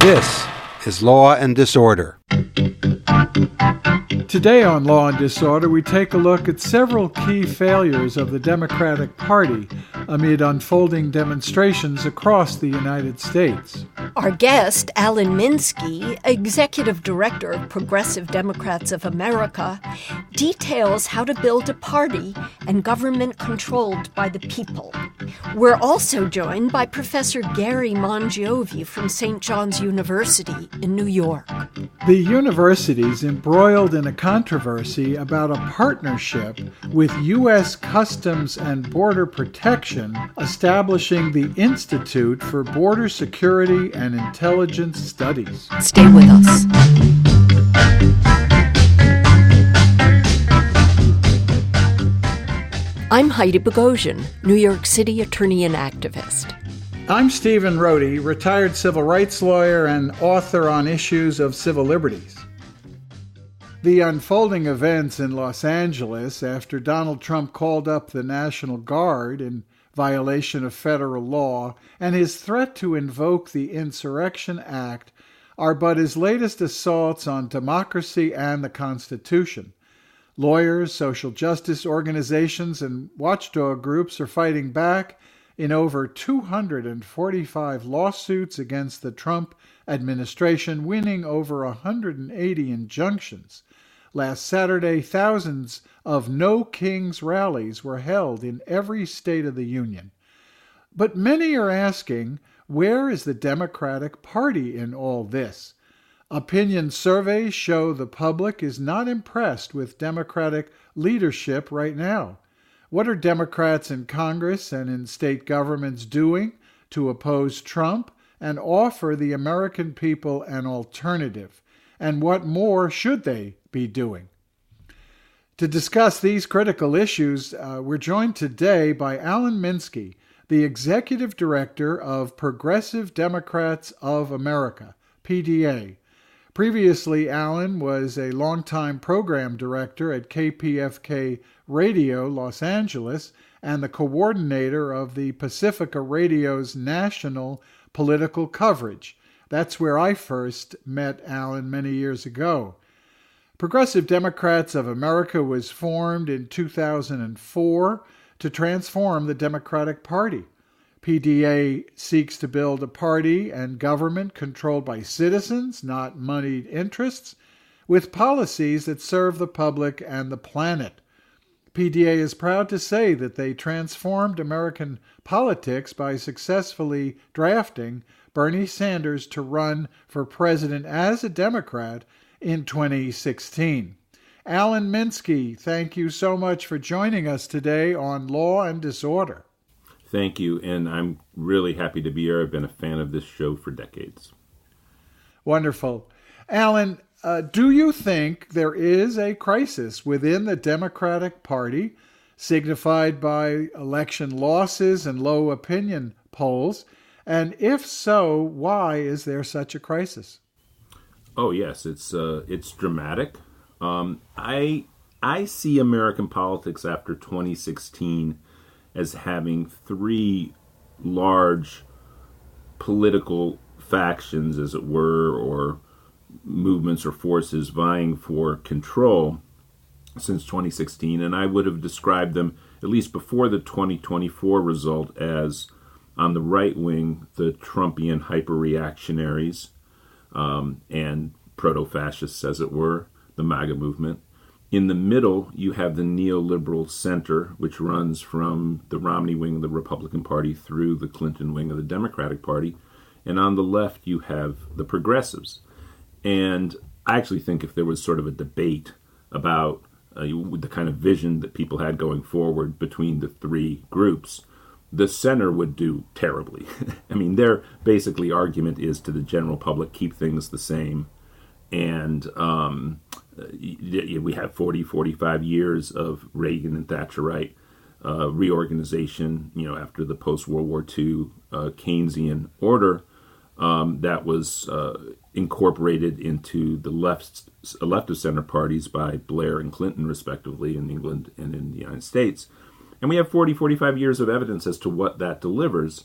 This is Law and Disorder. Today on Law and Disorder, we take a look at several key failures of the Democratic Party amid unfolding demonstrations across the United States. Our guest, Alan Minsky, Executive Director of Progressive Democrats of America, details how to build a party and government controlled by the people. We're also joined by Professor Gary Mongiovi from St. John's University in New York. The university's embroiled in a controversy about a partnership with U.S. Customs and Border Protection establishing the Institute for Border Security and Intelligence Studies. Stay with us. I'm Heidi Bogosian, New York City attorney and activist. I'm Stephen Rohde, retired civil rights lawyer and author on issues of civil liberties. The unfolding events in Los Angeles after Donald Trump called up the National Guard in violation of federal law and his threat to invoke the Insurrection Act are but his latest assaults on democracy and the Constitution. Lawyers, social justice organizations, and watchdog groups are fighting back in over 245 lawsuits against the Trump administration, winning over 180 injunctions. Last Saturday, thousands of No Kings rallies were held in every state of the Union. But many are asking, where is the Democratic Party in all this? Opinion surveys show the public is not impressed with Democratic leadership right now. What are Democrats in Congress and in state governments doing to oppose Trump and offer the American people an alternative? And what more should they be doing? To discuss these critical issues, we're joined today by Alan Minsky, the Executive Director of Progressive Democrats of America, PDA. Previously, Alan was a longtime program director at KPFK Radio Los Angeles and the coordinator of the Pacifica Radio's national political coverage. That's where I first met Alan many years ago. Progressive Democrats of America was formed in 2004 to transform the Democratic Party. PDA seeks to build a party and government controlled by citizens, not moneyed interests, with policies that serve the public and the planet. PDA is proud to say that they transformed American politics by successfully drafting Bernie Sanders to run for president as a Democrat in 2016. Alan Minsky, thank you so much for joining us today on Law and Disorder. Thank you, and I'm really happy to be here. I've been a fan of this show for decades. Wonderful. Alan, do you think there is a crisis within the Democratic Party, signified by election losses and low opinion polls? And if so, why is there such a crisis? Oh yes, it's dramatic. I see American politics after 2016 as having three large political factions, as it were, or movements or forces vying for control since 2016, and I would have described them, at least before the 2024 result, as on the right wing, the Trumpian hyper-reactionaries and proto-fascists, as it were, the MAGA movement. In the middle, you have the neoliberal center, which runs from the Romney wing of the Republican Party through the Clinton wing of the Democratic Party. And on the left, you have the progressives. And I actually think if there was sort of a debate about the kind of vision that people had going forward between the three groups, the center would do terribly. I mean, their basically argument is to the general public, keep things the same. And we have 45 years of Reagan and Thatcherite reorganization, after the post-World War II Keynesian order that was incorporated into the left of center parties by Blair and Clinton, respectively, in England and in the United States. And we have 45 years of evidence as to what that delivers.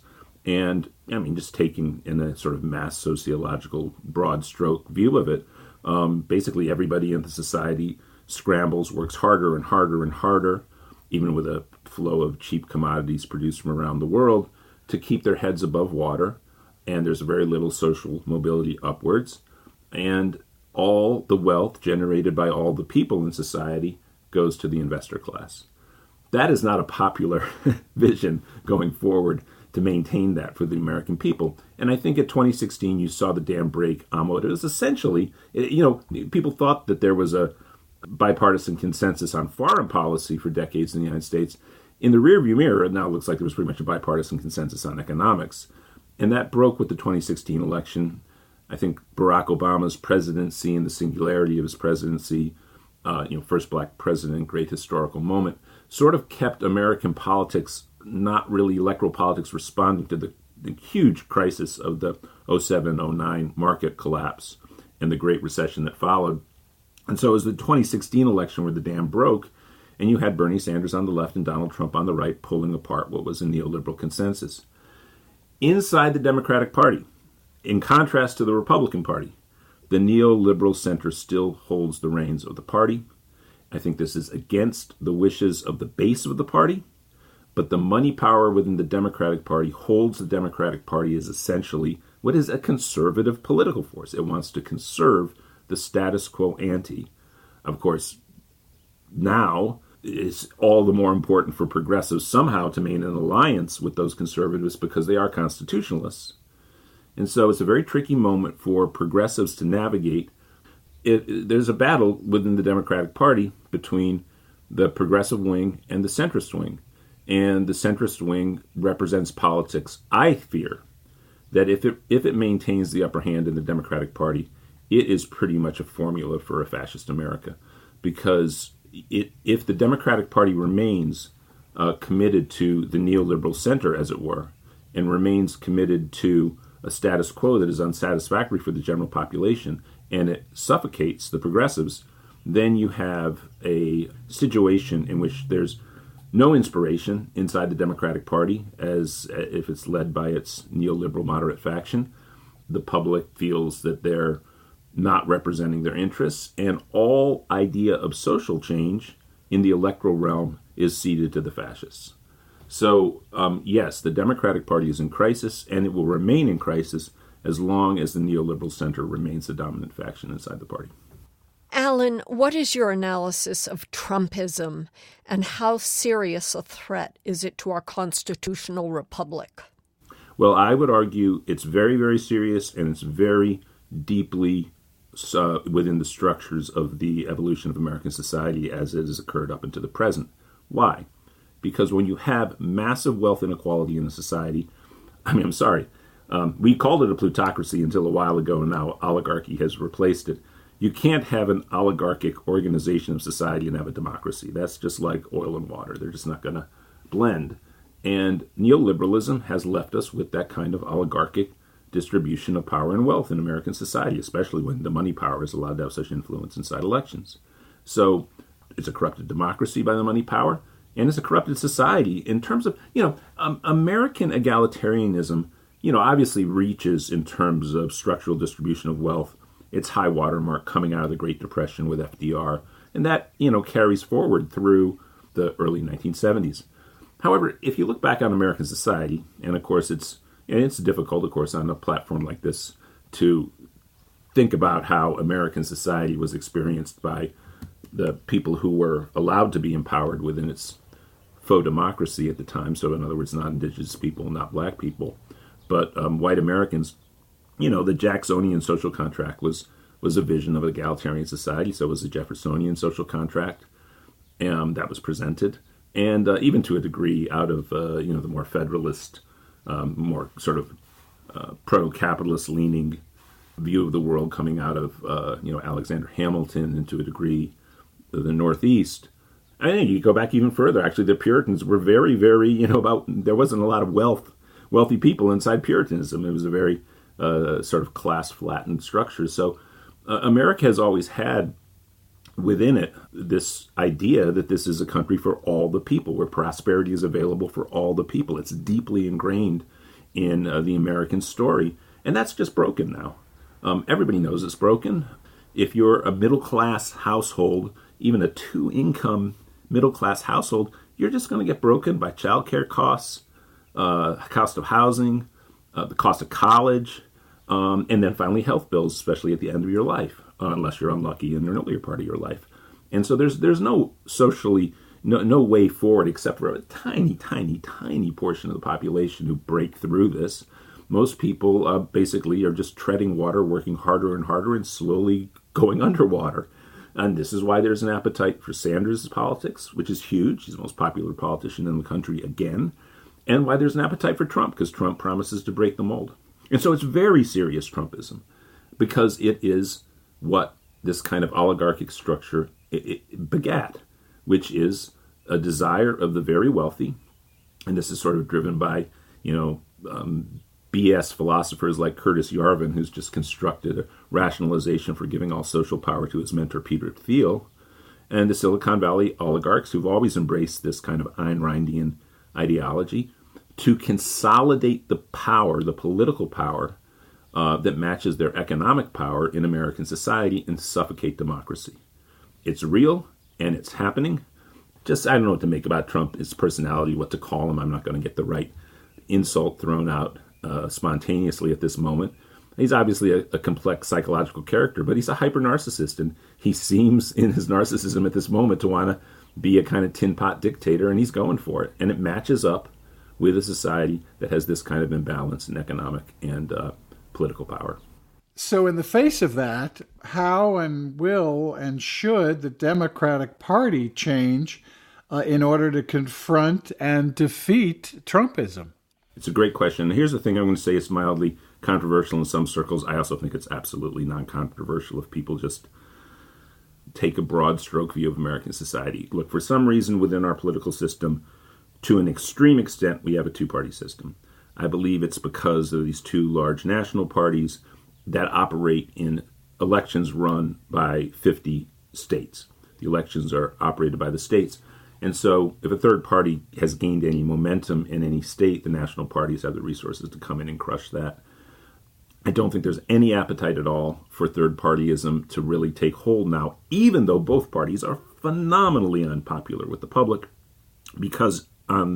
And I mean, just taking in a sort of mass sociological broad stroke view of it, basically everybody in the society scrambles, works harder and harder and harder, even with a flow of cheap commodities produced from around the world, to keep their heads above water. And there's very little social mobility upwards. And all the wealth generated by all the people in society goes to the investor class. That is not a popular vision going forward to maintain that for the American people. And I think at 2016, you saw the dam break on what it was essentially, people thought that there was a bipartisan consensus on foreign policy for decades in the United States. In the rearview mirror, it now looks like there was pretty much a bipartisan consensus on economics. And that broke with the 2016 election. I think Barack Obama's presidency and the singularity of his presidency, first black president, great historical moment, sort of kept American politics, not really electoral politics, responding to the huge crisis of the 07-09 market collapse and the Great Recession that followed. And so it was the 2016 election where the dam broke, and you had Bernie Sanders on the left and Donald Trump on the right pulling apart what was a neoliberal consensus. Inside the Democratic Party, in contrast to the Republican Party, the neoliberal center still holds the reins of the party. I think this is against the wishes of the base of the party, but the money power within the Democratic Party holds the Democratic Party as essentially what is a conservative political force. It wants to conserve the status quo ante. Of course, now it's all the more important for progressives somehow to maintain an alliance with those conservatives because they are constitutionalists. And so it's a very tricky moment for progressives to navigate. There's a battle within the Democratic Party between the progressive wing and the centrist wing. And the centrist wing represents politics. I fear that if it maintains the upper hand in the Democratic Party, it is pretty much a formula for a fascist America. Because if the Democratic Party remains committed to the neoliberal center, as it were, and remains committed to a status quo that is unsatisfactory for the general population, and it suffocates the progressives, then you have a situation in which there's no inspiration inside the Democratic Party, as if it's led by its neoliberal moderate faction. The public feels that they're not representing their interests, and all idea of social change in the electoral realm is ceded to the fascists. So, yes, the Democratic Party is in crisis, and it will remain in crisis as long as the neoliberal center remains the dominant faction inside the party. Alan, what is your analysis of Trumpism, and how serious a threat is it to our constitutional republic? Well, I would argue it's very, very serious, and it's very deeply within the structures of the evolution of American society as it has occurred up into the present. Why? Because when you have massive wealth inequality in a society, we called it a plutocracy until a while ago, and now oligarchy has replaced it. You can't have an oligarchic organization of society and have a democracy. That's just like oil and water. They're just not going to blend. And neoliberalism has left us with that kind of oligarchic distribution of power and wealth in American society, especially when the money power is allowed to have such influence inside elections. So it's a corrupted democracy by the money power, and it's a corrupted society in terms of, American egalitarianism, obviously reaches in terms of structural distribution of wealth its high watermark coming out of the Great Depression with FDR, and that, carries forward through the early 1970s. However, if you look back on American society, and of course it's difficult, of course, on a platform like this to think about how American society was experienced by the people who were allowed to be empowered within its faux democracy at the time. So in other words, not indigenous people, not black people, but white Americans. The Jacksonian social contract was a vision of an egalitarian society. So was the Jeffersonian social contract that was presented. And even to a degree out of, the more federalist, more sort of pro-capitalist leaning view of the world coming out of, Alexander Hamilton, and to a degree the Northeast. I think you go back even further. Actually, the Puritans were very, very, there wasn't a lot of wealthy people inside Puritanism. It was a very sort of class-flattened structure. So America has always had within it this idea that this is a country for all the people, where prosperity is available for all the people. It's deeply ingrained in the American story. And that's just broken now. Everybody knows it's broken. If you're a middle-class household, even a two-income middle-class household, you're just going to get broken by childcare costs, cost of housing, the cost of college, and then finally health bills, especially at the end of your life, unless you're unlucky in an earlier part of your life. And so there's no socially, no way forward except for a tiny, tiny, tiny portion of the population who break through this. Most people basically are just treading water, working harder and harder, and slowly going underwater. And this is why there's an appetite for Sanders' politics, which is huge. He's the most popular politician in the country again. And why there's an appetite for Trump, because Trump promises to break the mold. And so it's very serious Trumpism, because it is what this kind of oligarchic structure it begat, which is a desire of the very wealthy. And this is sort of driven by, BS philosophers like Curtis Yarvin, who's just constructed a rationalization for giving all social power to his mentor, Peter Thiel, and the Silicon Valley oligarchs who've always embraced this kind of Ayn Randian ideology to consolidate the power, the political power, that matches their economic power in American society and suffocate democracy. It's real, and it's happening. Just, I don't know what to make about Trump, his personality, what to call him. I'm not going to get the right insult thrown out spontaneously at this moment. He's obviously a complex psychological character, but he's a hyper-narcissist, and he seems in his narcissism at this moment to want to be a kind of tin pot dictator, and he's going for it. And it matches up with a society that has this kind of imbalance in economic and political power. So in the face of that, how and will and should the Democratic Party change in order to confront and defeat Trumpism? It's a great question. Here's the thing I'm going to say. It's mildly controversial in some circles. I also think it's absolutely non-controversial if people just take a broad stroke view of American society. Look, for some reason within our political system, to an extreme extent, we have a two-party system. I believe it's because of these two large national parties that operate in elections run by 50 states. The elections are operated by the states. And so if a third party has gained any momentum in any state, the national parties have the resources to come in and crush that. I don't think there's any appetite at all for third partyism to really take hold now, even though both parties are phenomenally unpopular with the public because,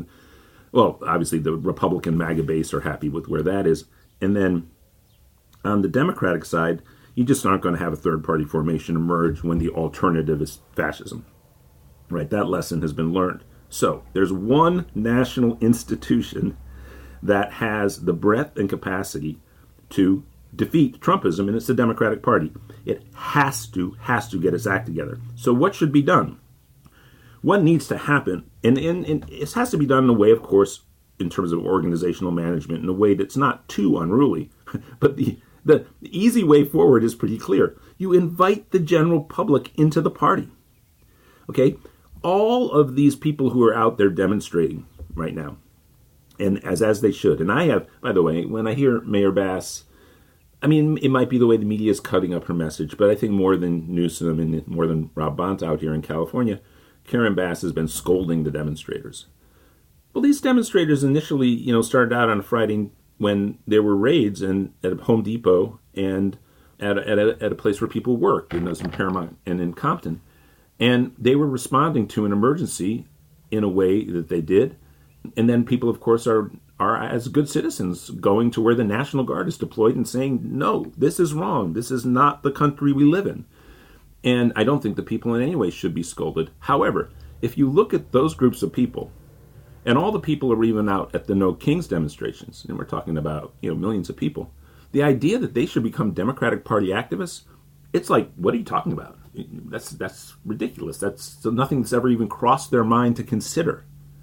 obviously the Republican MAGA base are happy with where that is. And then on the Democratic side, you just aren't going to have a third party formation emerge when the alternative is fascism. Right, that lesson has been learned. So there's one national institution that has the breadth and capacity to defeat Trumpism, and it's the Democratic Party. It has to get its act together. So what should be done? What needs to happen? And it has to be done in a way, of course, in terms of organizational management, in a way that's not too unruly. But the easy way forward is pretty clear. You invite the general public into the party. Okay? All of these people who are out there demonstrating right now, and as they should, and I have, by the way, when I hear Mayor Bass, I mean, it might be the way the media is cutting up her message, but I think more than Newsom and more than Rob Bonta out here in California, Karen Bass has been scolding the demonstrators. Well, these demonstrators initially, started out on a Friday when there were raids and at Home Depot and at a place where people worked, and those in Paramount and in Compton. And they were responding to an emergency in a way that they did. And then people, of course, are as good citizens going to where the National Guard is deployed and saying, no, this is wrong. This is not the country we live in. And I don't think the people in any way should be scolded. However, if you look at those groups of people, and all the people are even out at the No Kings demonstrations, and we're talking about millions of people, the idea that they should become Democratic Party activists, it's like, what are you talking about? That's ridiculous. That's nothing that's ever even crossed their mind to consider.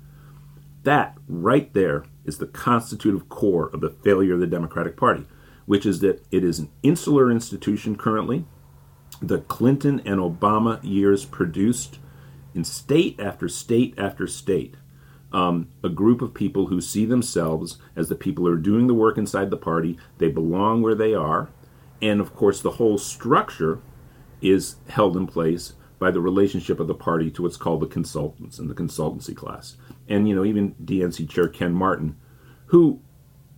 That right there is the constitutive core of the failure of the Democratic Party, which is that it is an insular institution currently. The Clinton and Obama years produced in state after state after state a group of people who see themselves as the people who are doing the work inside the party. They belong where they are. And, of course, the whole structure is held in place by the relationship of the party to what's called the consultants and the consultancy class. And, even DNC Chair Ken Martin, who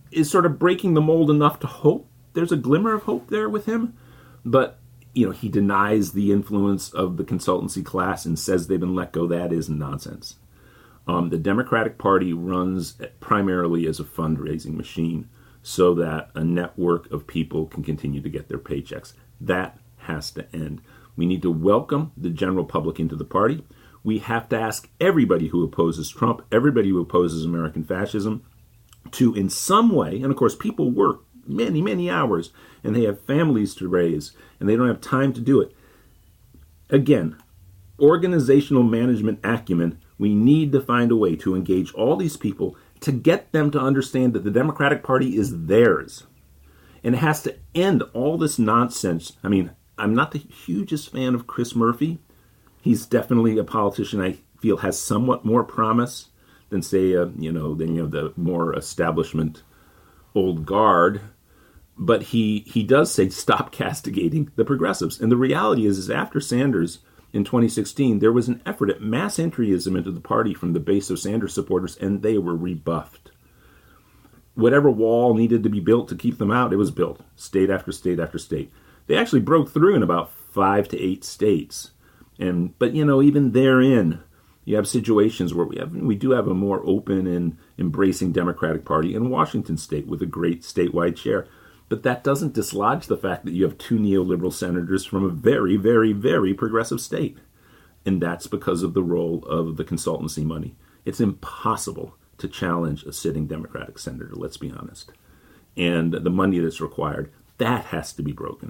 is sort of breaking the mold enough to hope there's a glimmer of hope there with him. But, he denies the influence of the consultancy class and says they've been let go. That is nonsense. The Democratic Party runs primarily as a fundraising machine so that a network of people can continue to get their paychecks. That has to end. We need to welcome the general public into the party. We have to ask everybody who opposes Trump, everybody who opposes American fascism, to in some way, and of course people work many, many hours, and they have families to raise, and they don't have time to do it. Again, organizational management acumen, we need to find a way to engage all these people to get them to understand that the Democratic Party is theirs. And it has to end all this nonsense. I mean, I'm not the hugest fan of Chris Murphy. He's definitely a politician I feel has somewhat more promise than, say, the more establishment old guard. But he does say, stop castigating the progressives. And the reality is after Sanders in 2016, there was an effort at mass entryism into the party from the base of Sanders supporters, and they were rebuffed. Whatever wall needed to be built to keep them out, it was built, state after state after state. They actually broke through in about 5 to 8 states. But even therein, you have situations where we do have a more open and embracing Democratic Party in Washington state with a great statewide chair. But that doesn't dislodge the fact that you have 2 neoliberal senators from a very, very, very progressive state. And that's because of the role of the consultancy money. It's impossible to challenge a sitting Democratic senator, let's be honest. And the money that's required, that has to be broken.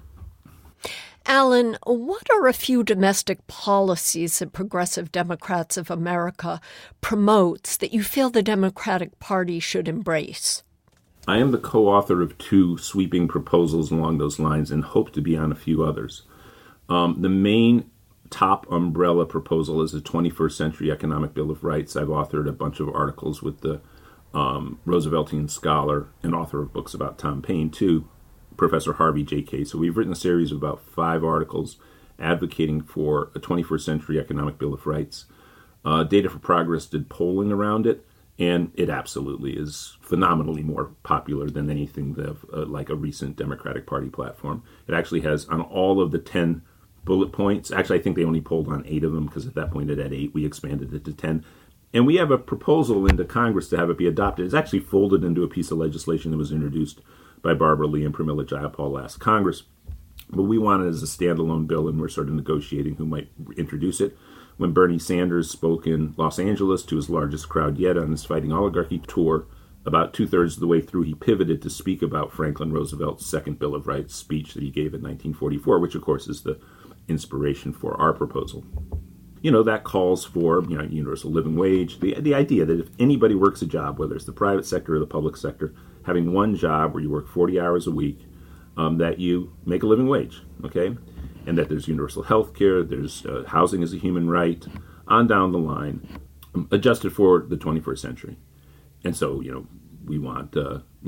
Alan, what are a few domestic policies that Progressive Democrats of America promotes that you feel the Democratic Party should embrace? I am the co-author of 2 sweeping proposals along those lines and hope to be on a few others. The main top umbrella proposal is a 21st Century Economic Bill of Rights. I've authored a bunch of articles with the Rooseveltian scholar and author of books about Tom Paine, too, Professor Harvey J. Case. So we've written a series of about 5 articles advocating for a 21st Century Economic Bill of Rights. Data for Progress did polling around it, and it absolutely is phenomenally more popular than anything like a recent Democratic Party platform. It actually has, on all of the 10 bullet points, actually I think they only polled on 8 of them, because at that point it had 8, we expanded it to 10. And we have a proposal into Congress to have it be adopted. It's actually folded into a piece of legislation that was introduced by Barbara Lee and Pramila Jayapal last Congress. But we want it as a standalone bill, and we're sort of negotiating who might introduce it. When Bernie Sanders spoke in Los Angeles to his largest crowd yet on his Fighting Oligarchy tour, about 2/3 of the way through, he pivoted to speak about Franklin Roosevelt's second Bill of Rights speech that he gave in 1944, which, of course, is the inspiration for our proposal. That calls for, universal living wage, the idea that if anybody works a job, whether it's the private sector or the public sector, having one job where you work 40 hours a week, that you make a living wage, okay? And that there's universal health care, there's housing as a human right, on down the line, adjusted for the 21st century. And so, we want,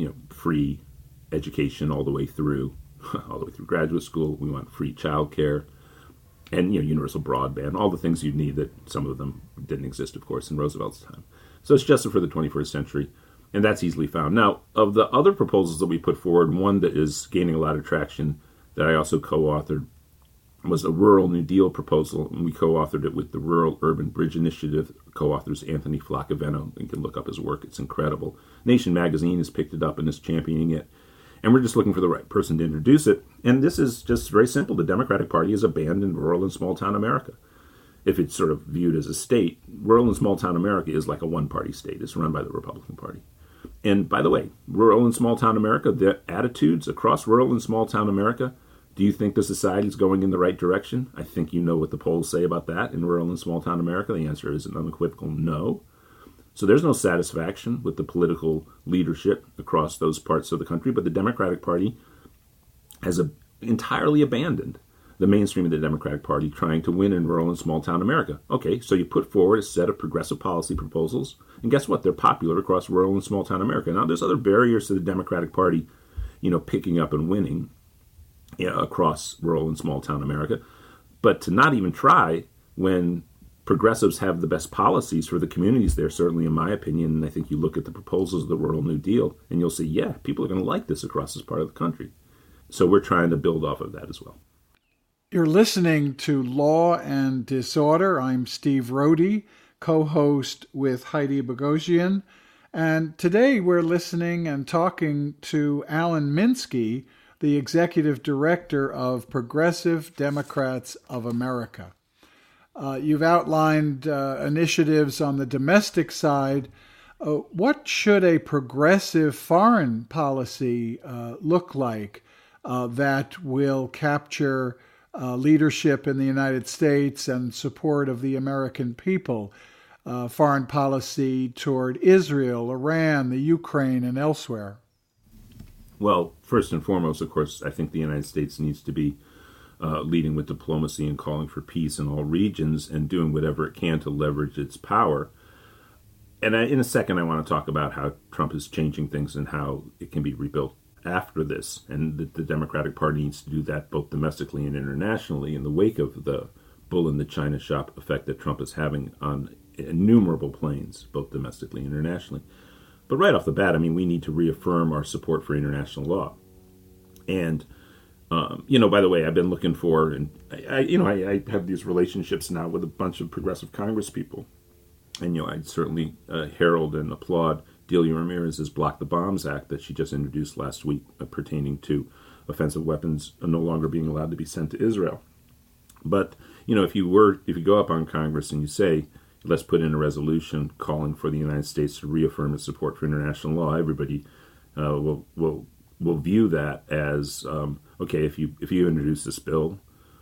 free education all the way through graduate school. We want free childcare and, universal broadband, all the things you'd need that some of them didn't exist, of course, in Roosevelt's time. So it's just for the 21st century, and that's easily found. Now, of the other proposals that we put forward, one that is gaining a lot of traction that I also co-authored was a Rural New Deal proposal, and we co-authored it with the Rural Urban Bridge Initiative co-authors Anthony Flacaveno. You can look up his work. It's incredible. Nation Magazine has picked it up and is championing it. And we're just looking for the right person to introduce it. And this is just very simple. The Democratic Party has abandoned rural and small-town America. If it's sort of viewed as a state, rural and small-town America is like a one-party state. It's run by the Republican Party. And by the way, rural and small-town America, the attitudes across rural and small-town America, do you think the society is going in the right direction? I think you know what the polls say about that in rural and small-town America. The answer is an unequivocal no. So there's no satisfaction with the political leadership across those parts of the country, but the Democratic Party has entirely abandoned the mainstream of the Democratic Party trying to win in rural and small-town America. Okay, so you put forward a set of progressive policy proposals, and guess what? They're popular across rural and small-town America. Now, there's other barriers to the Democratic Party, picking up and winning across rural and small-town America, but to not even try when progressives have the best policies for the communities there, certainly in my opinion. And I think you look at the proposals of the Rural New Deal and you'll see, yeah, people are going to like this across this part of the country. So we're trying to build off of that as well. You're listening to Law and Disorder. I'm Steve Rohde, co-host with Heidi Bogosian. And today we're listening and talking to Alan Minsky, the executive director of Progressive Democrats of America. You've outlined initiatives on the domestic side. What should a progressive foreign policy look like that will capture leadership in the United States and support of the American people? Foreign policy toward Israel, Iran, the Ukraine, and elsewhere? Well, first and foremost, of course, I think the United States needs to be leading with diplomacy and calling for peace in all regions and doing whatever it can to leverage its power. And in a second, I want to talk about how Trump is changing things and how it can be rebuilt after this. And the Democratic Party needs to do that both domestically and internationally in the wake of the bull in the China shop effect that Trump is having on innumerable planes, both domestically and internationally. But right off the bat, I mean, we need to reaffirm our support for international law. And by the way, I've been looking for, and I have these relationships now with a bunch of progressive Congress people. And, I'd certainly herald and applaud Delia Ramirez's Block the Bombs Act that she just introduced last week pertaining to offensive weapons no longer being allowed to be sent to Israel. But, if you go up on Congress and you say, let's put in a resolution calling for the United States to reaffirm its support for international law, everybody will view that as okay. If you introduce this bill,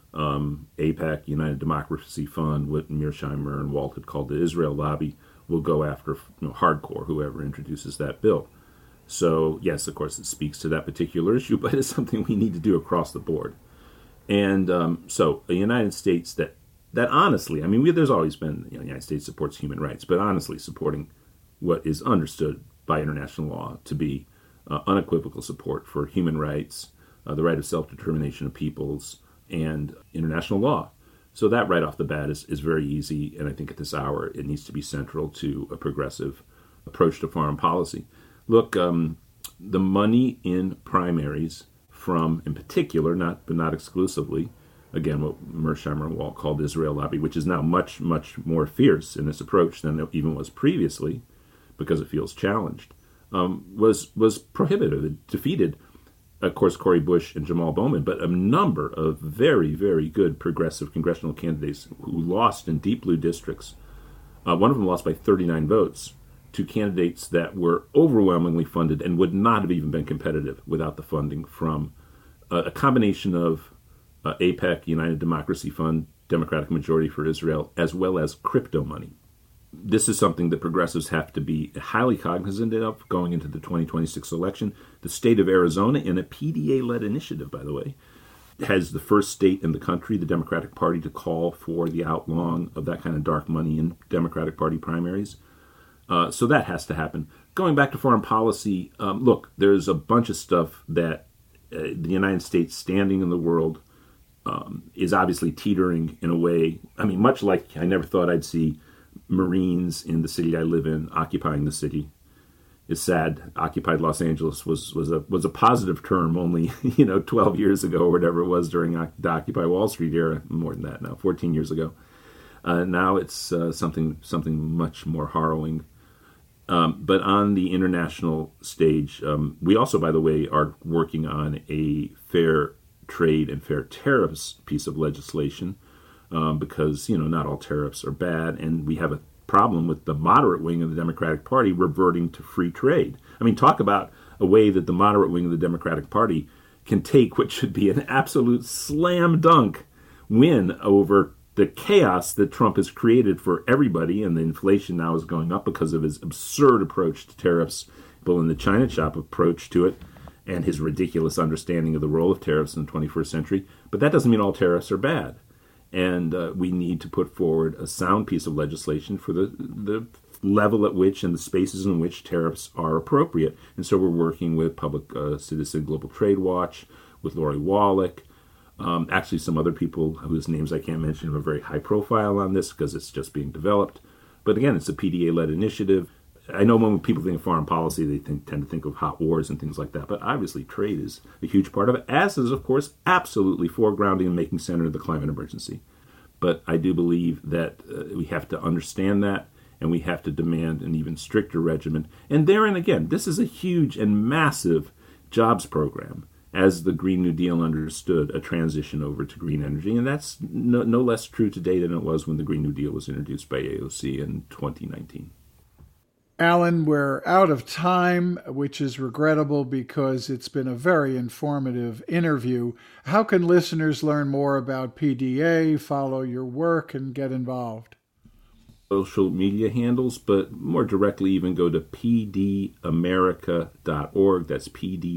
AIPAC, United Democracy Fund, what Mearsheimer and Walt had called the Israel lobby, will go after hardcore whoever introduces that bill. So yes, of course, it speaks to that particular issue, but it's something we need to do across the board. And so a United States that honestly, I mean, there's always been the United States supports human rights, but honestly supporting what is understood by international law to be unequivocal support for human rights, the right of self-determination of peoples, and international law. So that right off the bat is very easy, and I think at this hour it needs to be central to a progressive approach to foreign policy. Look, the money in primaries from, in particular, but not exclusively, again, what Mearsheimer and Walt called the Israel lobby, which is now much, much more fierce in its approach than it even was previously, because it feels challenged, was prohibitive. It defeated, of course, Cori Bush and Jamal Bowman, but a number of very, very good progressive congressional candidates who lost in deep blue districts. One of them lost by 39 votes to candidates that were overwhelmingly funded and would not have even been competitive without the funding from a combination of AIPAC, United Democracy Fund, Democratic Majority for Israel, as well as crypto money. This is something that progressives have to be highly cognizant of going into the 2026 election. The state of Arizona, in a PDA-led initiative, by the way, has the first state in the country, the Democratic Party, to call for the outlawing of that kind of dark money in Democratic Party primaries. So that has to happen. Going back to foreign policy, look, there's a bunch of stuff that the United States standing in the world is obviously teetering in a way. I mean, much like I never thought I'd see Marines in the city I live in occupying the city. It's sad. Occupied Los Angeles was a positive term only 12 years ago or whatever it was during the Occupy Wall Street era. More than that now, 14 years ago. Now it's something much more harrowing. But on the international stage, we also, by the way, are working on a fair trade and fair tariffs piece of legislation because, not all tariffs are bad. And we have a problem with the moderate wing of the Democratic Party reverting to free trade. I mean, talk about a way that the moderate wing of the Democratic Party can take what should be an absolute slam dunk win over the chaos that Trump has created for everybody, and the inflation now is going up because of his absurd approach to tariffs, both in the China shop approach to it, and his ridiculous understanding of the role of tariffs in the 21st century. But that doesn't mean all tariffs are bad. And we need to put forward a sound piece of legislation for the level at which and the spaces in which tariffs are appropriate. And so we're working with Public Citizen Global Trade Watch, with Lori Wallach, Actually, some other people whose names I can't mention are very high profile on this because it's just being developed. But again, it's a PDA-led initiative. I know when people think of foreign policy, they tend to think of hot wars and things like that. But obviously, trade is a huge part of it, as is, of course, absolutely foregrounding and making center of the climate emergency. But I do believe that we have to understand that, and we have to demand an even stricter regimen. And therein, again, this is a huge and massive jobs program, as the Green New Deal understood a transition over to green energy. And that's no less true today than it was when the Green New Deal was introduced by AOC in 2019. Alan, we're out of time, which is regrettable because it's been a very informative interview. How can listeners learn more about PDA, follow your work, and get involved? Social media handles, but more directly even go to pdamerica.org. That's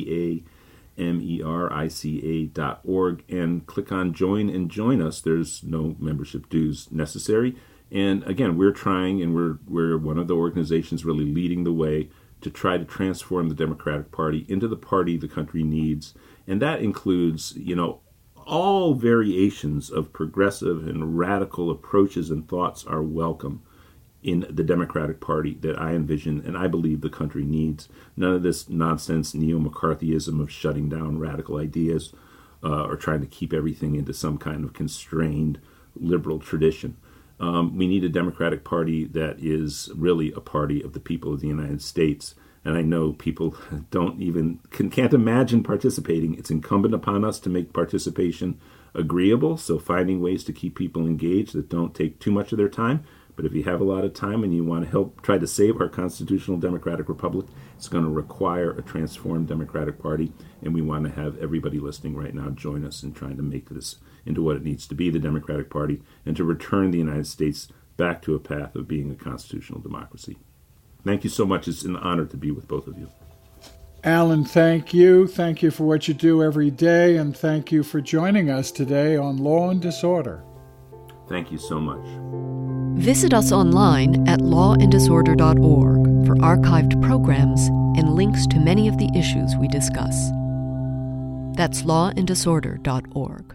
PDAMERICA.org, and click on Join and Join Us. There's no membership dues necessary. And again, we're trying, and we're one of the organizations really leading the way to try to transform the Democratic Party into the party the country needs. And that includes, all variations of progressive and radical approaches and thoughts are welcome in the Democratic Party that I envision and I believe the country needs. None of this nonsense neo-McCarthyism of shutting down radical ideas or trying to keep everything into some kind of constrained liberal tradition. We need a Democratic Party that is really a party of the people of the United States. And I know people can't imagine participating. It's incumbent upon us to make participation agreeable, so finding ways to keep people engaged that don't take too much of their time. But if you have a lot of time and you want to help try to save our constitutional democratic republic, it's going to require a transformed Democratic Party. And we want to have everybody listening right now join us in trying to make this into what it needs to be, the Democratic Party, and to return the United States back to a path of being a constitutional democracy. Thank you so much. It's an honor to be with both of you. Alan, thank you. Thank you for what you do every day, and thank you for joining us today on Law and Disorder. Thank you so much. Visit us online at lawanddisorder.org for archived programs and links to many of the issues we discuss. That's lawanddisorder.org.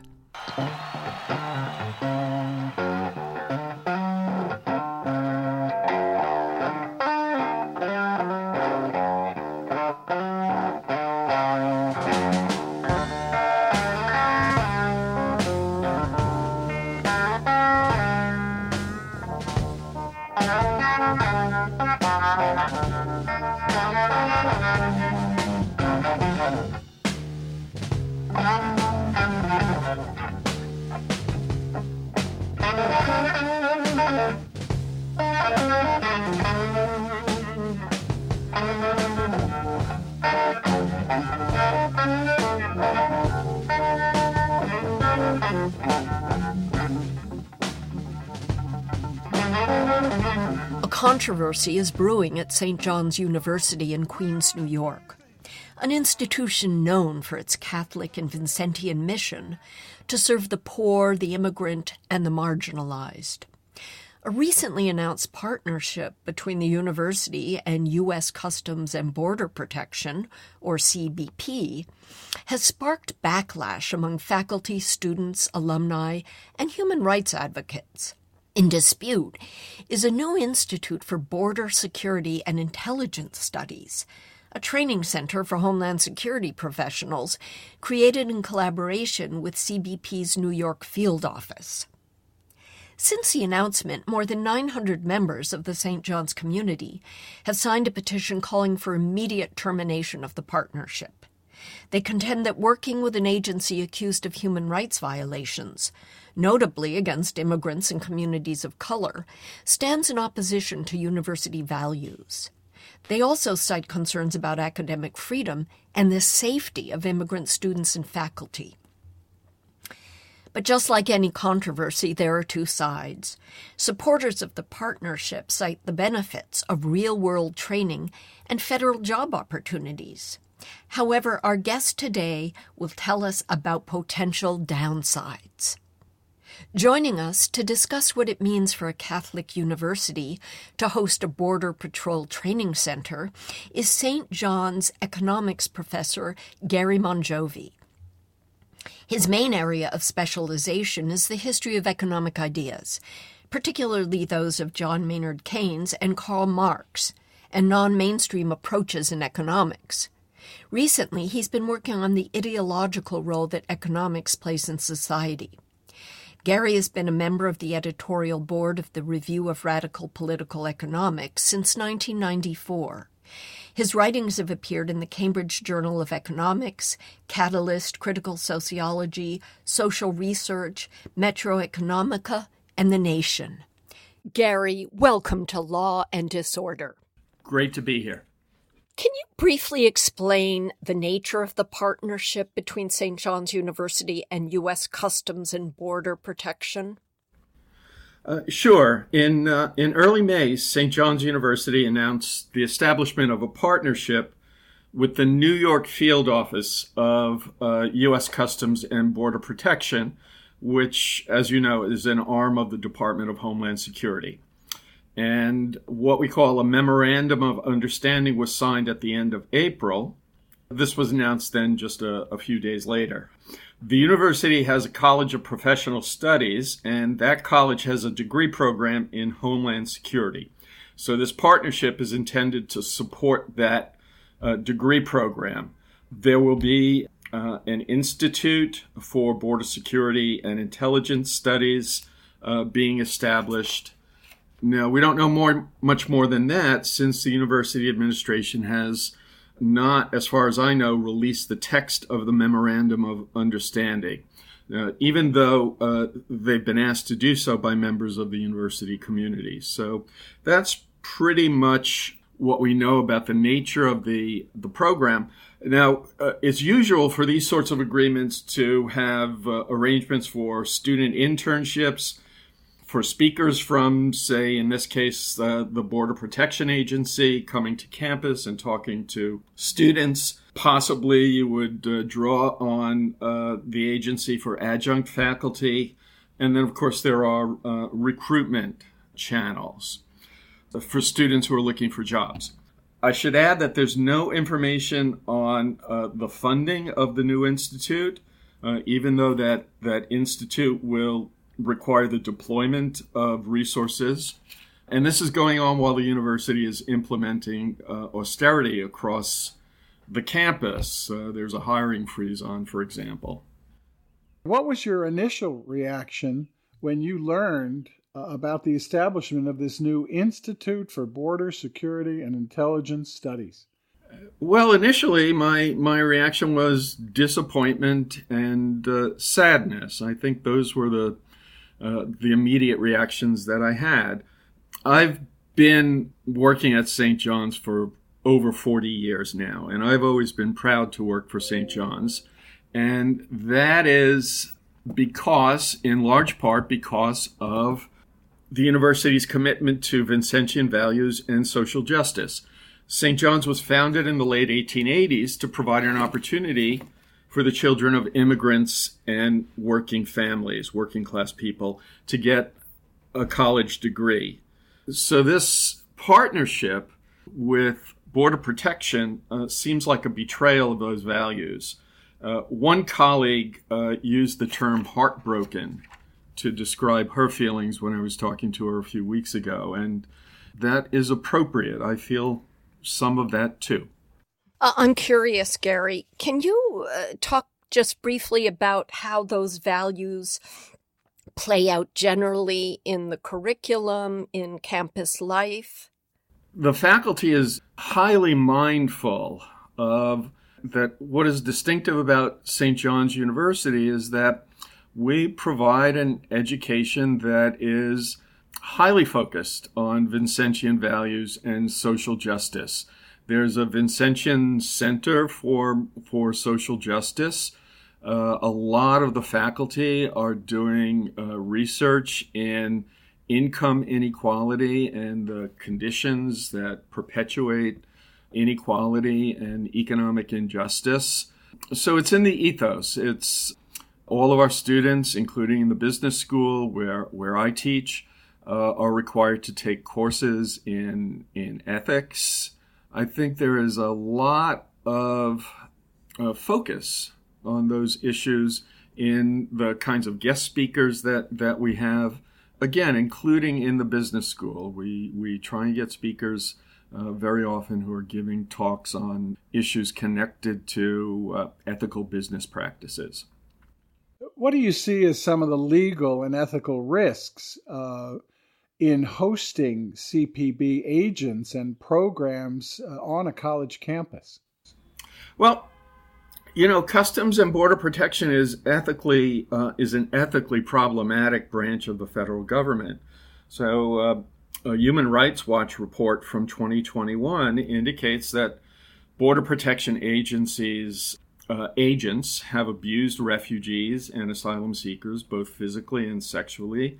A controversy is brewing at St. John's University in Queens, New York, an institution known for its Catholic and Vincentian mission to serve the poor, the immigrant, and the marginalized. A recently announced partnership between the university and U.S. Customs and Border Protection, or CBP, has sparked backlash among faculty, students, alumni, and human rights advocates. In dispute is a new Institute for Border Security and Intelligence Studies, a training center for Homeland Security professionals created in collaboration with CBP's New York field office. Since the announcement, more than 900 members of the St. John's community have signed a petition calling for immediate termination of the partnership. They contend that working with an agency accused of human rights violations, notably against immigrants and communities of color, stands in opposition to university values. They also cite concerns about academic freedom and the safety of immigrant students and faculty. But just like any controversy, there are two sides. Supporters of the partnership cite the benefits of real-world training and federal job opportunities. However, our guest today will tell us about potential downsides. Joining us to discuss what it means for a Catholic university to host a Border Patrol training center is St. John's economics professor Gary Monjovi. His main area of specialization is the history of economic ideas, particularly those of John Maynard Keynes and Karl Marx, and non-mainstream approaches in economics. Recently, he's been working on the ideological role that economics plays in society. Gary has been a member of the editorial board of the Review of Radical Political Economics since 1994. His writings have appeared in the Cambridge Journal of Economics, Catalyst, Critical Sociology, Social Research, Metro Economica, and The Nation. Gary, welcome to Law and Disorder. Great to be here. Can you briefly explain the nature of the partnership between St. John's University and U.S. Customs and Border Protection? Sure. In early May, St. John's University announced the establishment of a partnership with the New York field office of U.S. Customs and Border Protection, which, as you know, is an arm of the Department of Homeland Security. And what we call a memorandum of understanding was signed at the end of April. This was announced then just a few days later. The university has a College of Professional Studies, and that college has a degree program in Homeland Security. So this partnership is intended to support that degree program. There will be an Institute for Border Security and Intelligence Studies being established. Now, we don't know much more than that, since the university administration has not, as far as I know, released the text of the Memorandum of Understanding, even though they've been asked to do so by members of the university community. So that's pretty much what we know about the nature of the program. Now, it's usual for these sorts of agreements to have arrangements for student internships, for speakers from, say, in this case, the Border Protection Agency coming to campus and talking to students. Possibly you would draw on the agency for adjunct faculty. And then, of course, there are recruitment channels for students who are looking for jobs. I should add that there's no information on the funding of the new institute, even though that institute will require the deployment of resources. And this is going on while the university is implementing austerity across the campus. There's a hiring freeze on, for example. What was your initial reaction when you learned about the establishment of this new Institute for Border Security and Intelligence Studies? Well, initially, my reaction was disappointment and sadness. I think those were the immediate reactions that I had. I've been working at St. John's for over 40 years now, and I've always been proud to work for St. John's. And that is because, in large part, because of the university's commitment to Vincentian values and social justice. St. John's was founded in the late 1880s to provide an opportunity for the children of immigrants and working families, working class people, to get a college degree. So this partnership with Border Protection seems like a betrayal of those values. One colleague used the term heartbroken to describe her feelings when I was talking to her a few weeks ago, and that is appropriate. I feel some of that too. I'm curious, Gary, can you talk just briefly about how those values play out generally in the curriculum, in campus life? The faculty is highly mindful of that. What is distinctive about St. John's University is that we provide an education that is highly focused on Vincentian values and social justice. There's a Vincentian Center for Social Justice. A lot of the faculty are doing research in income inequality and the conditions that perpetuate inequality and economic injustice. So it's in the ethos. It's all of our students, including in the business school where I teach, are required to take courses in ethics. I think there is a lot of focus on those issues in the kinds of guest speakers that we have. Again, including in the business school, we try and get speakers very often who are giving talks on issues connected to ethical business practices. What do you see as some of the legal and ethical risks in hosting CPB agents and programs on a college campus? Well, Customs and Border Protection is an ethically problematic branch of the federal government. So a Human Rights Watch report from 2021 indicates that Border Protection Agency's agents have abused refugees and asylum seekers, both physically and sexually.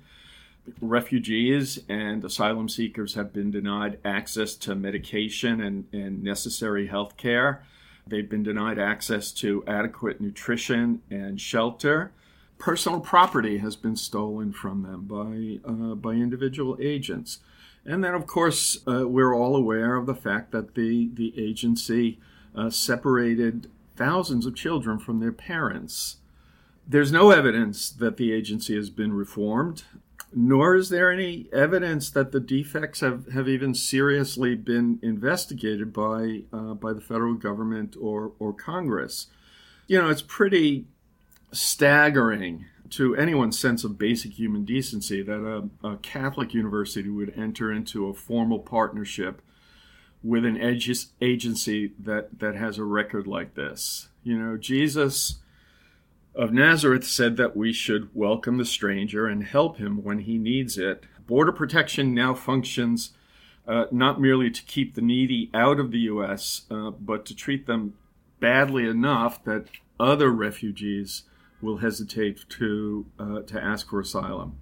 Refugees and asylum seekers have been denied access to medication and necessary health care. They've been denied access to adequate nutrition and shelter. Personal property has been stolen from them by individual agents. And then, of course, we're all aware of the fact that the agency separated thousands of children from their parents. There's no evidence that the agency has been reformed, nor is there any evidence that the defects have even seriously been investigated by the federal government or Congress. It's pretty staggering to anyone's sense of basic human decency that a Catholic university would enter into a formal partnership with an agency that has a record like this. Jesus of Nazareth said that we should welcome the stranger and help him when he needs it. Border Protection now functions not merely to keep the needy out of the U.S., but to treat them badly enough that other refugees will hesitate to ask for asylum.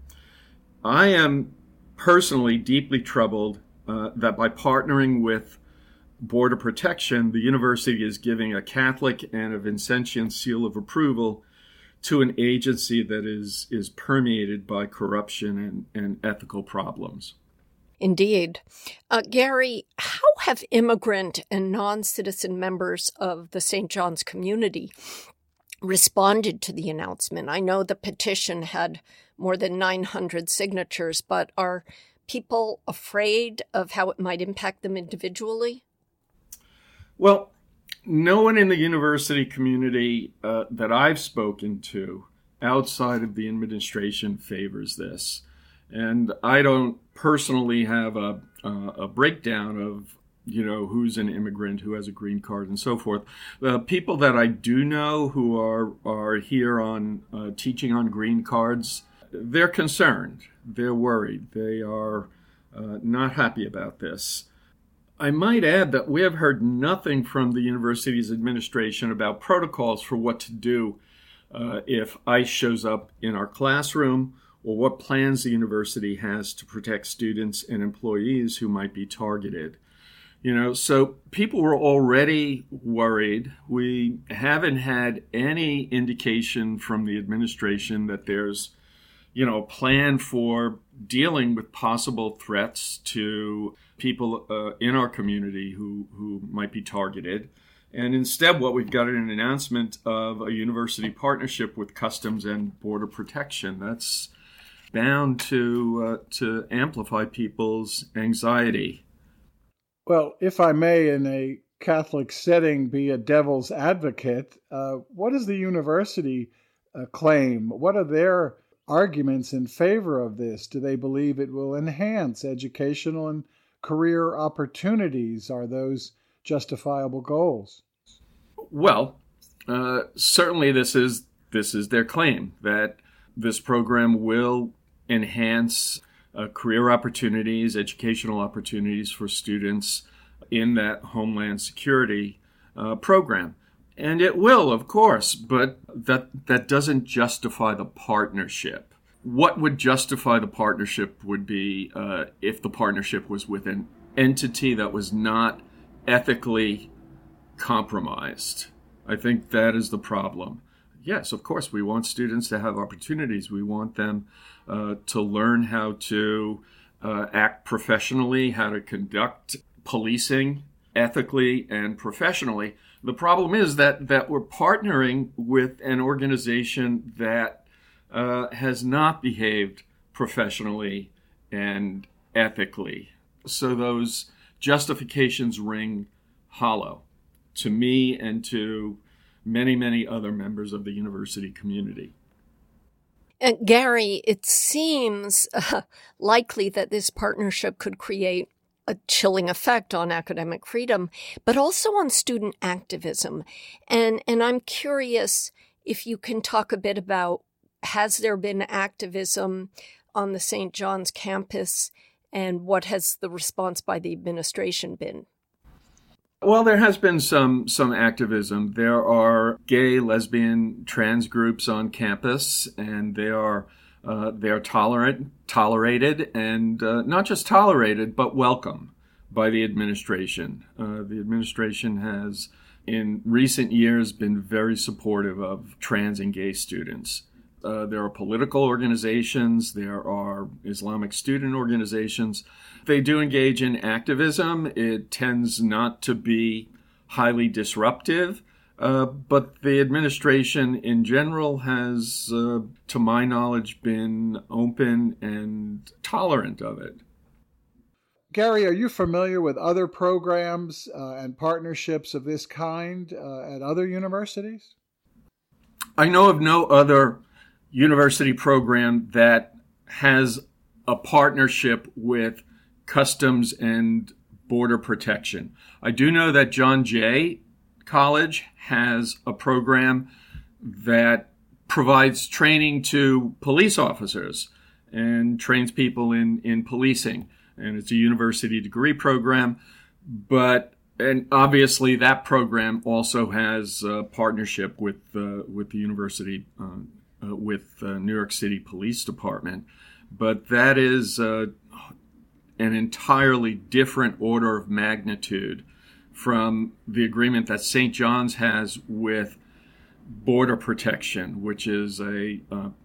I am personally deeply troubled that by partnering with Border Protection, the university is giving a Catholic and a Vincentian seal of approval to an agency that is permeated by corruption and ethical problems. Indeed. Gary, how have immigrant and non-citizen members of the St. John's community responded to the announcement? I know the petition had more than 900 signatures, but are people afraid of how it might impact them individually? Well, no one in the university community that I've spoken to outside of the administration favors this. And I don't personally have a breakdown of, who's an immigrant, who has a green card, and so forth. The people that I do know who are here on teaching on green cards, they're concerned. They're worried. They are not happy about this. I might add that we have heard nothing from the university's administration about protocols for what to do if ICE shows up in our classroom, or what plans the university has to protect students and employees who might be targeted. So people were already worried. We haven't had any indication from the administration that there's a plan for dealing with possible threats to people in our community who might be targeted. And instead, what we've got is an announcement of a university partnership with Customs and Border Protection. That's bound to amplify people's anxiety. Well, if I may, in a Catholic setting, be a devil's advocate, what does the university claim? What are their arguments in favor of this? Do they believe it will enhance educational and career opportunities? Are those justifiable goals? Well, certainly this is their claim, that this program will enhance career opportunities, educational opportunities for students in that Homeland Security program. And it will, of course, but that doesn't justify the partnership. What would justify the partnership would be if the partnership was with an entity that was not ethically compromised. I think that is the problem. Yes, of course, we want students to have opportunities. We want them to learn how to act professionally, how to conduct policing ethically and professionally. The problem is that we're partnering with an organization that has not behaved professionally and ethically. So those justifications ring hollow to me and to many, many other members of the university community. Gary, it seems likely that this partnership could create a chilling effect on academic freedom, but also on student activism. And I'm curious if you can talk a bit about, has there been activism on the St. John's campus, and what has the response by the administration been? Well, there has been some activism. There are gay, lesbian, trans groups on campus, and they are tolerated, and not just tolerated, but welcome by the administration. The administration has, in recent years, been very supportive of trans and gay students. There are political organizations, there are Islamic student organizations. They do engage in activism. It tends not to be highly disruptive. But the administration in general has, to my knowledge, been open and tolerant of it. Gary, are you familiar with other programs and partnerships of this kind at other universities? I know of no other university program that has a partnership with Customs and Border Protection. I do know that John Jay College has a program that provides training to police officers and trains people in policing. And it's a university degree program. And obviously that program also has a partnership with the university, with New York City Police Department. But that is an entirely different order of magnitude from the agreement that St. John's has with Border Protection, which is a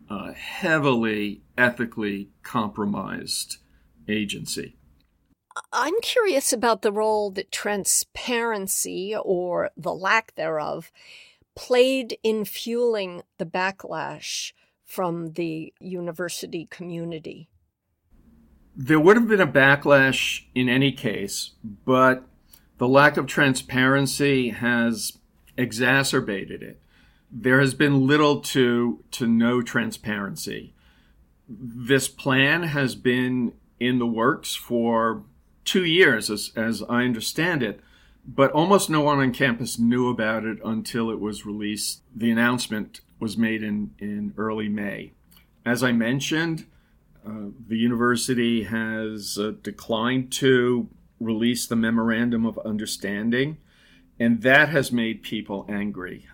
heavily ethically compromised agency. I'm curious about the role that transparency, or the lack thereof, played in fueling the backlash from the university community. There would have been a backlash in any case, but the lack of transparency has exacerbated it. There has been little to no transparency. This plan has been in the works for 2 years, as I understand it, but almost no one on campus knew about it until it was released. The announcement was made in early May. As I mentioned, the university has declined to release the Memorandum of Understanding, and that has made people angry.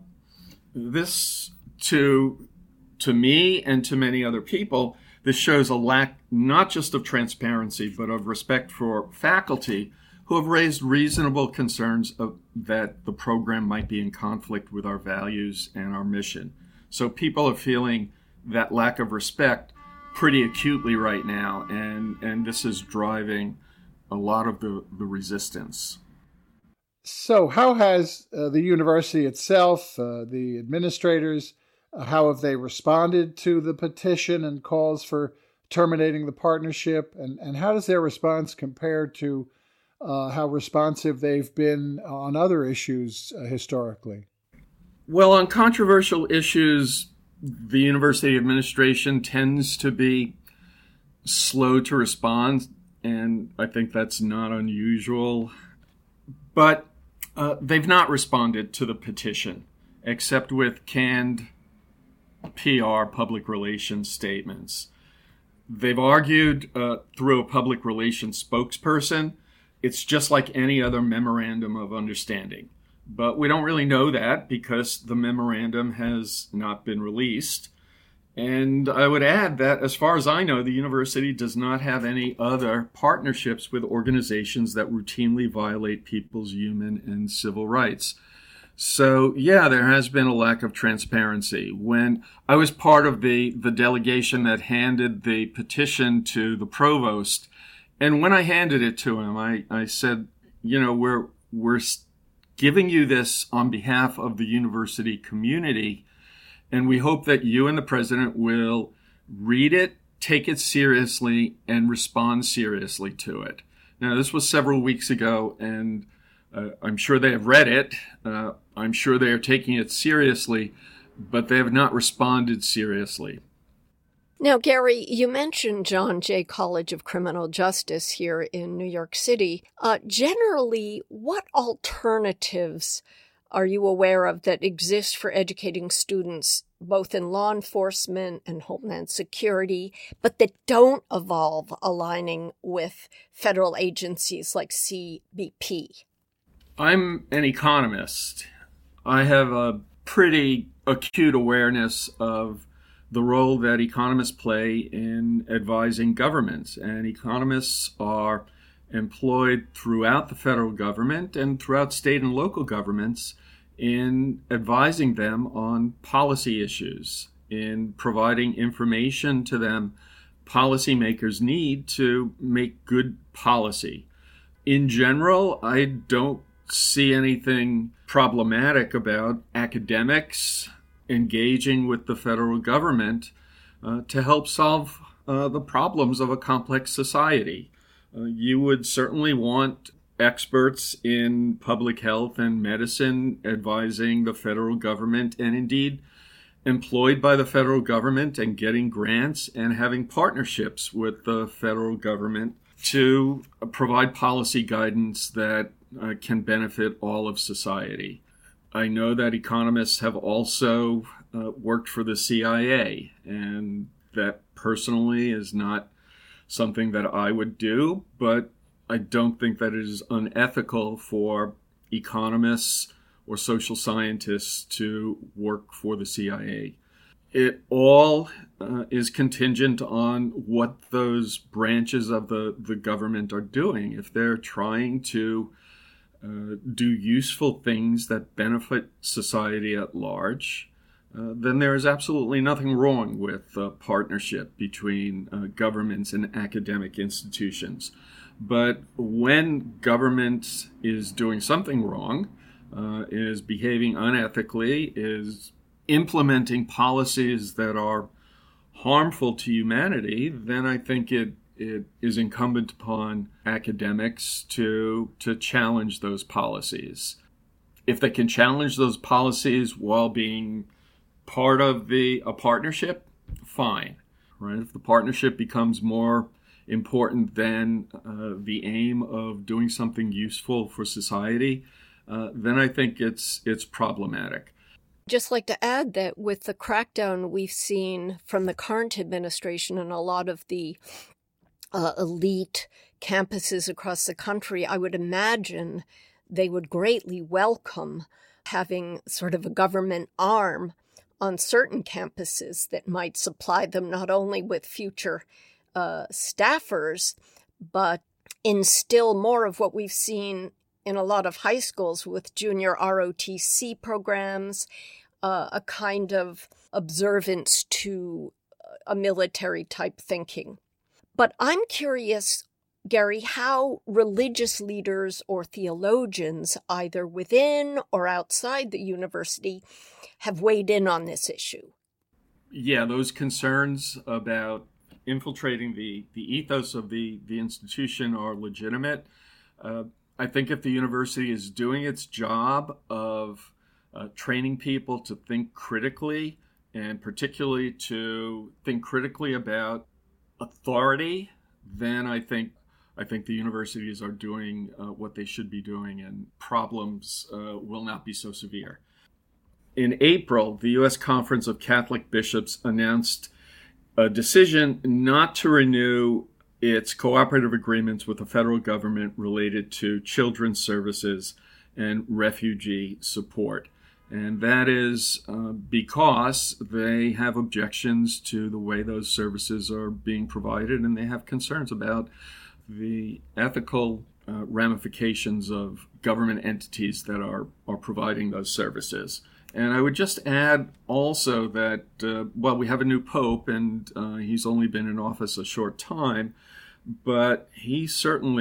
This, to me and to many other people, this shows a lack not just of transparency, but of respect for faculty who have raised reasonable concerns that the program might be in conflict with our values and our mission. So people are feeling that lack of respect pretty acutely right now, and this is driving a lot of the resistance. So how has the university itself, the administrators, how have they responded to the petition and calls for terminating the partnership? And how does their response compare to how responsive they've been on other issues historically? Well, on controversial issues, the university administration tends to be slow to respond, and I think that's not unusual. But they've not responded to the petition, except with canned PR, public relations statements. They've argued through a public relations spokesperson. It's just like any other memorandum of understanding. But we don't really know that because the memorandum has not been released. And I would add that, as far as I know, the university does not have any other partnerships with organizations that routinely violate people's human and civil rights. So, yeah, there has been a lack of transparency. When I was part of the delegation that handed the petition to the provost, and when I handed it to him, I said, you know, we're giving you this on behalf of the university community, and we hope that you and the president will read it, take it seriously, and respond seriously to it. Now, this was several weeks ago, and I'm sure they have read it. I'm sure they are taking it seriously, but they have not responded seriously. Now, Gary, you mentioned John Jay College of Criminal Justice here in New York City. Generally, what alternatives are you aware of that exist for educating students both in law enforcement and homeland security, but that don't involve aligning with federal agencies like CBP? I'm an economist. I have a pretty acute awareness of the role that economists play in advising governments. And economists are employed throughout the federal government and throughout state and local governments in advising them on policy issues, in providing information to them policymakers need to make good policy. In general, I don't see anything problematic about academics engaging with the federal government to help solve the problems of a complex society. You would certainly want experts in public health and medicine advising the federal government, and indeed employed by the federal government and getting grants and having partnerships with the federal government to provide policy guidance that can benefit all of society. I know that economists have also worked for the CIA, and that personally is not something that I would do, but I don't think that it is unethical for economists or social scientists to work for the CIA. It all is contingent on what those branches of the government are doing. If they're trying to do useful things that benefit society at large, then there is absolutely nothing wrong with partnership between governments and academic institutions. But when government is doing something wrong, is behaving unethically, is implementing policies that are harmful to humanity, then I think it is incumbent upon academics to challenge those policies. If they can challenge those policies while being part of a partnership, fine. Right? If the partnership becomes more important than the aim of doing something useful for society, then I think it's problematic. Just like to add that with the crackdown we've seen from the current administration and a lot of the elite campuses across the country, I would imagine they would greatly welcome having sort of a government arm on certain campuses that might supply them not only with future staffers, but instill more of what we've seen in a lot of high schools with junior ROTC programs, a kind of observance to a military type thinking. But I'm curious, Gary, how religious leaders or theologians, either within or outside the university, have weighed in on this issue. Yeah, those concerns about infiltrating the ethos of the institution are legitimate. I think if the university is doing its job of training people to think critically, and particularly to think critically about authority, then I think the universities are doing what they should be doing, and problems will not be so severe. In April, the U.S. Conference of Catholic Bishops announced a decision not to renew its cooperative agreements with the federal government related to children's services and refugee support. And that is because they have objections to the way those services are being provided, and they have concerns about the ethical ramifications of government entities that are providing those services. And I would just add also that, we have a new pope, and he's only been in office a short time, but he certainly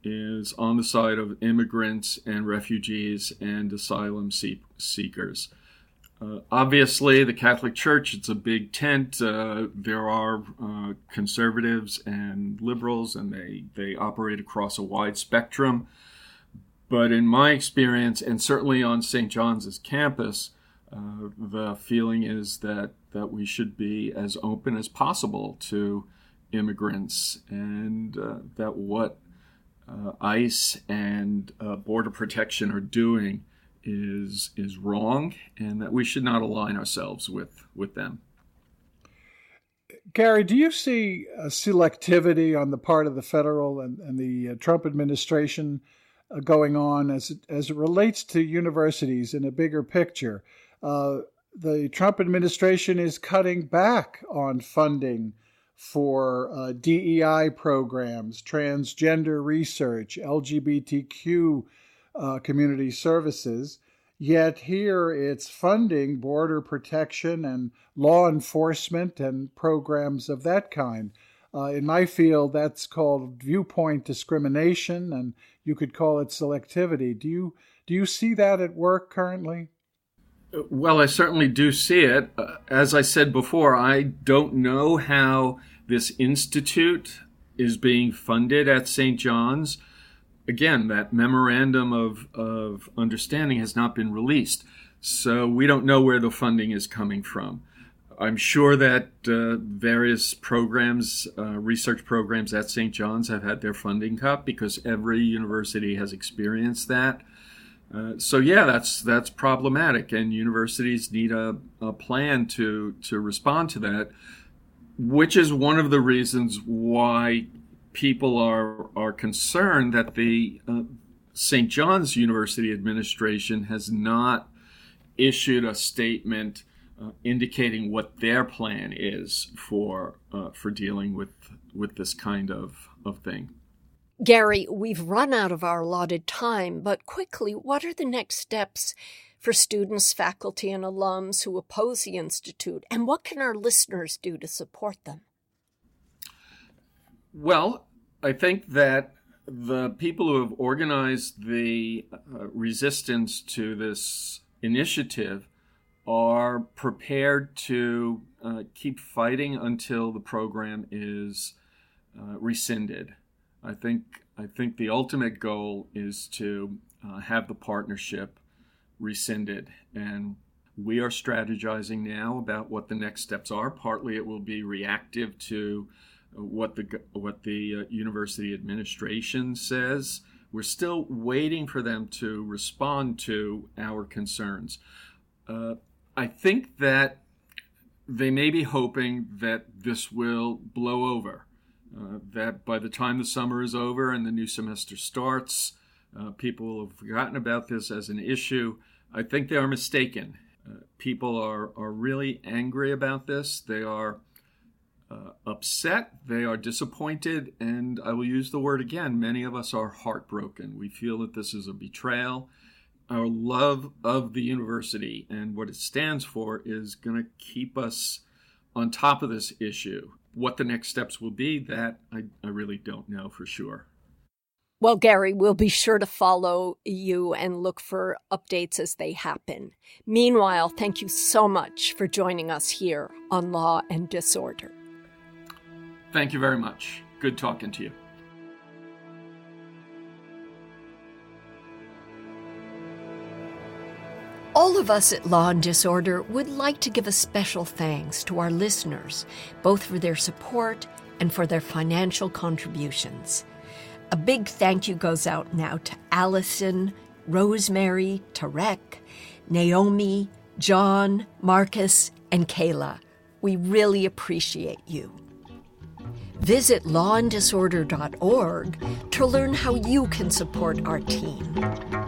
is on the side of immigrants and refugees and asylum seekers. Obviously, the Catholic Church, it's a big tent. There are conservatives and liberals, and they operate across a wide spectrum. But in my experience, and certainly on St. John's campus, the feeling is that we should be as open as possible to immigrants, and that what ICE and Border Protection are doing is wrong, and that we should not align ourselves with them. Gary, do you see selectivity on the part of the federal and the Trump administration going on as it relates to universities in a bigger picture? The Trump administration is cutting back on funding for DEI programs, transgender research, LGBTQ community services, yet here it's funding border protection and law enforcement and programs of that kind. In my field, that's called viewpoint discrimination, and you could call it selectivity. Do you see that at work currently? Well, I certainly do see it. As I said before, I don't know how this institute is being funded at St. John's. Again, that memorandum of understanding has not been released, so we don't know where the funding is coming from. I'm sure that various programs, research programs at St. John's have had their funding cut because every university has experienced that. So yeah, that's problematic, and universities need a plan to respond to that, which is one of the reasons why people are concerned that the St. John's University administration has not issued a statement indicating what their plan is for dealing with this kind of thing. Gary, we've run out of our allotted time, but quickly, what are the next steps for students, faculty, and alums who oppose the Institute, and what can our listeners do to support them? Well, I think that the people who have organized the resistance to this initiative are prepared to keep fighting until the program is rescinded. I think the ultimate goal is to have the partnership rescinded, and we are strategizing now about what the next steps are. Partly it will be reactive to what the university administration says. We're still waiting for them to respond to our concerns. I think that they may be hoping that this will blow over, that by the time the summer is over and the new semester starts, people will have forgotten about this as an issue. I think they are mistaken. People are really angry about this. They are upset. They are disappointed. And I will use the word again. Many of us are heartbroken. We feel that this is a betrayal. Our love of the university and what it stands for is going to keep us on top of this issue. What the next steps will be, that I really don't know for sure. Well, Gary, we'll be sure to follow you and look for updates as they happen. Meanwhile, thank you so much for joining us here on Law and Disorder. Thank you very much. Good talking to you. All of us at Law and Disorder would like to give a special thanks to our listeners, both for their support and for their financial contributions. A big thank you goes out now to Allison, Rosemary, Tarek, Naomi, John, Marcus, and Kayla. We really appreciate you. Visit lawanddisorder.org to learn how you can support our team.